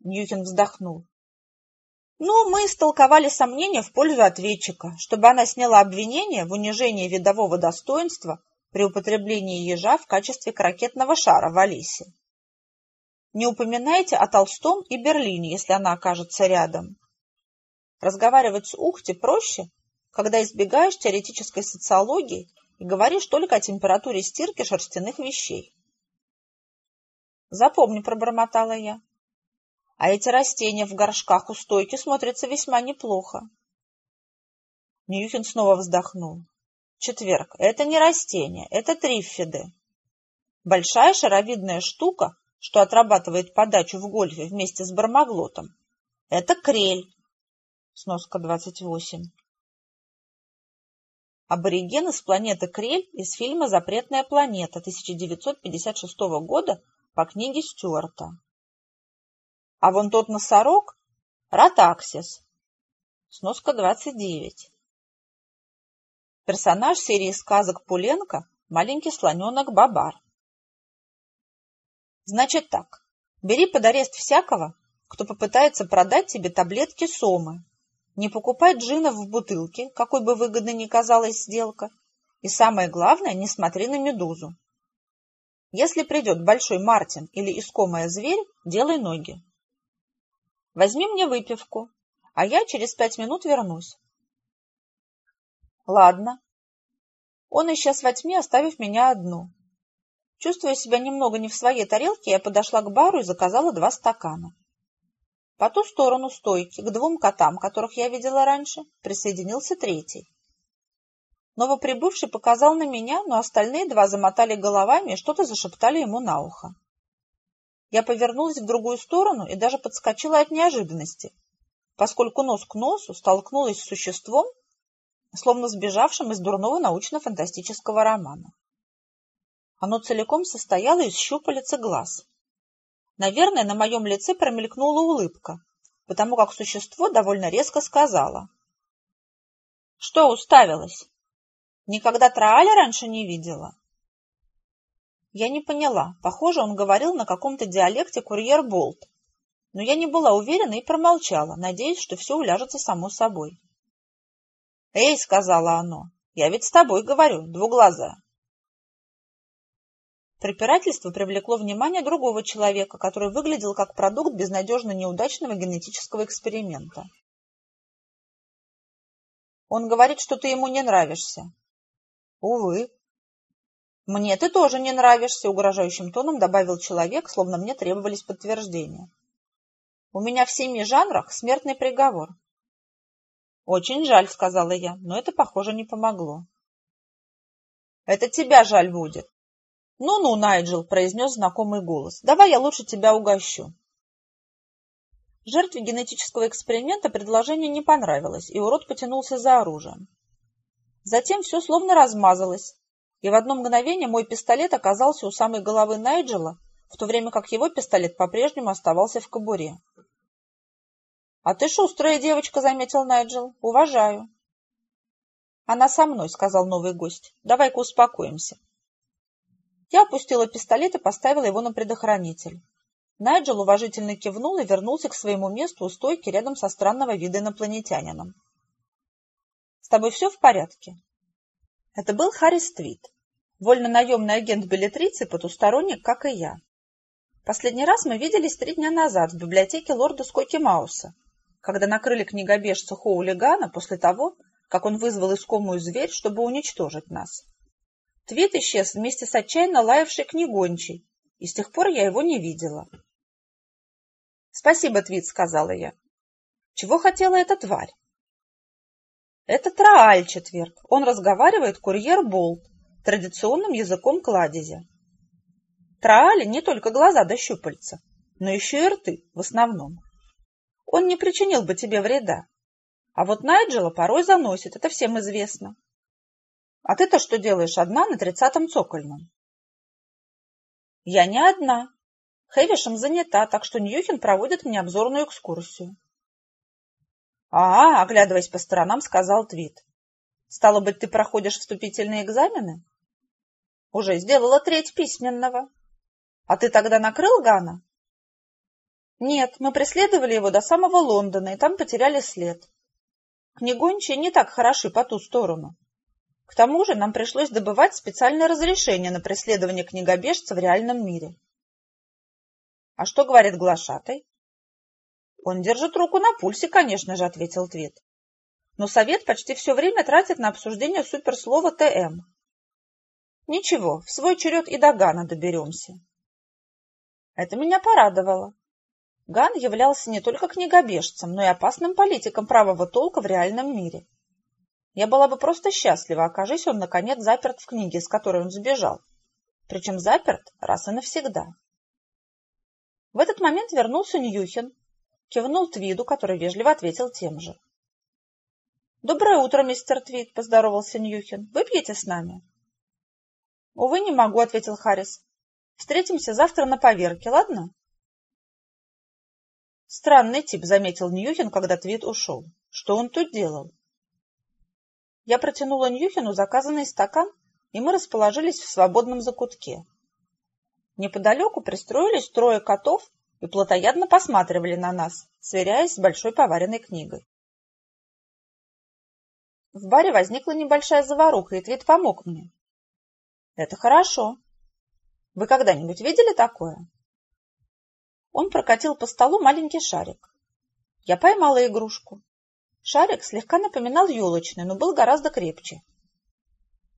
Ньюкин вздохнул. Ну, мы истолковали сомнения в пользу ответчика, чтобы она сняла обвинение в унижении видового достоинства при употреблении ежа в качестве крокетного шара в Алисе. Не упоминайте о Толстом и Берлине, если она окажется рядом. Разговаривать с Ухти проще, когда избегаешь теоретической социологии и говоришь только о температуре стирки шерстяных вещей. Запомни, пробормотала я. А эти растения в горшках у стойки смотрятся весьма неплохо. Ньюкин снова вздохнул. Четверг. Это не растения, это триффиды. Большая шаровидная штука, что отрабатывает подачу в гольфе вместе с бармаглотом. Это крель. Сноска 28. Аборигены с планеты Крель из фильма «Запретная планета» 1956 года по книге Стюарта. А вон тот носорог – Ротаксис. Сноска 29. Персонаж серии сказок Пуленко – маленький слоненок Бабар. Значит так, бери под арест всякого, кто попытается продать тебе таблетки Сомы. Не покупай джинов в бутылке, какой бы выгодной ни казалась сделка. И самое главное, не смотри на медузу. Если придет большой Мартин или искомая зверь, делай ноги. Возьми мне выпивку, а я через 5 минут вернусь. Ладно. Он исчез во тьме, оставив меня одну. Чувствуя себя немного не в своей тарелке, я подошла к бару и заказала 2 стакана. По ту сторону стойки, к 2 котам, которых я видела раньше, присоединился третий. Новоприбывший показал на меня, но остальные 2 замотали головами и что-то зашептали ему на ухо. Я повернулась в другую сторону и даже подскочила от неожиданности, поскольку нос к носу столкнулась с существом, словно сбежавшим из дурного научно-фантастического романа. Оно целиком состояло из щупалец и глаз. Наверное, на моем лице промелькнула улыбка, потому как существо довольно резко сказала. — Что уставилась? Никогда Трааля раньше не видела? Я не поняла. Похоже, он говорил на каком-то диалекте курьер-болт. Но я не была уверена и промолчала, надеясь, что все уляжется само собой. — Эй, — сказала оно, — я ведь с тобой говорю, двуглазая. Препирательство привлекло внимание другого человека, который выглядел как продукт безнадежно неудачного генетического эксперимента. Он говорит, что ты ему не нравишься. Увы. Мне ты тоже не нравишься, угрожающим тоном добавил человек, словно мне требовались подтверждения. У меня в 7 жанрах смертный приговор. Очень жаль, сказала я, но это, похоже, не помогло. Это тебя жаль будет. «Ну-ну, Найджел», — произнес знакомый голос, — «давай я лучше тебя угощу». Жертве генетического эксперимента предложение не понравилось, и урод потянулся за оружием. Затем все словно размазалось, и в одно мгновение мой пистолет оказался у самой головы Найджела, в то время как его пистолет по-прежнему оставался в кобуре. «А ты шустрая девочка», — заметил Найджел, — «уважаю». «Она со мной», — сказал новый гость, — «давай-ка успокоимся». Я опустила пистолет и поставила его на предохранитель. Найджел уважительно кивнул и вернулся к своему месту у стойки рядом со странного вида инопланетянином. «С тобой все в порядке?» Это был Харрис Твит, вольно-наемный агент Беллетрицы, потусторонник, как и я. Последний раз мы виделись 3 дня назад в библиотеке лорда Скотти Мауса, когда накрыли книгобежца Хоулигана после того, как он вызвал искомую зверь, чтобы уничтожить нас. Твит исчез вместе с отчаянно лаявшей книгончей, и с тех пор я его не видела. «Спасибо, Твит», — сказала я. «Чего хотела эта тварь?» «Это Трааль, четверг. Он разговаривает курьер-болт, традиционным языком кладезя. Траали не только глаза да щупальца, но еще и рты в основном. Он не причинил бы тебе вреда. А вот Найджела порой заносит, это всем известно. А ты-то что делаешь одна на 30-м цокольном?» «Я не одна. Хэвишем занята, так что Ньюкин проводит мне обзорную экскурсию». «А, оглядываясь по сторонам, сказал Твит. Стало быть, ты проходишь вступительные экзамены?» «Уже сделала 1/3 письменного. А ты тогда накрыл Гана?» Нет, мы преследовали его до самого Лондона, и там потеряли след. Книгончие не так хороши по ту сторону. К тому же нам пришлось добывать специальное разрешение на преследование книгобежца в реальном мире. А что говорит глашатай? Он держит руку на пульсе, конечно же, ответил Твит. Но совет почти все время тратит на обсуждение суперслова ТМ. Ничего, в свой черед и до Гана доберемся. Это меня порадовало. Ган являлся не только книгобежцем, но и опасным политиком правого толка в реальном мире. Я была бы просто счастлива, окажись он, наконец, заперт в книге, с которой он сбежал. Причем заперт раз и навсегда. В этот момент вернулся Ньюхен, кивнул Твиду, который вежливо ответил тем же. «Доброе утро, мистер Твид», — поздоровался Ньюхен. «Выпьете с нами?» «Увы, не могу», — ответил Харрис. «Встретимся завтра на поверке, ладно?» «Странный тип», — заметил Ньюхен, когда Твид ушел. «Что он тут делал?» Я протянула Ньюхену заказанный стакан, и мы расположились в свободном закутке. Неподалеку пристроились трое котов и плотоядно посматривали на нас, сверяясь с большой поваренной книгой. В баре возникла небольшая заваруха, и Твид помог мне. Это хорошо. Вы когда-нибудь видели такое? Он прокатил по столу маленький шарик. Я поймала игрушку. Шарик слегка напоминал елочный, но был гораздо крепче.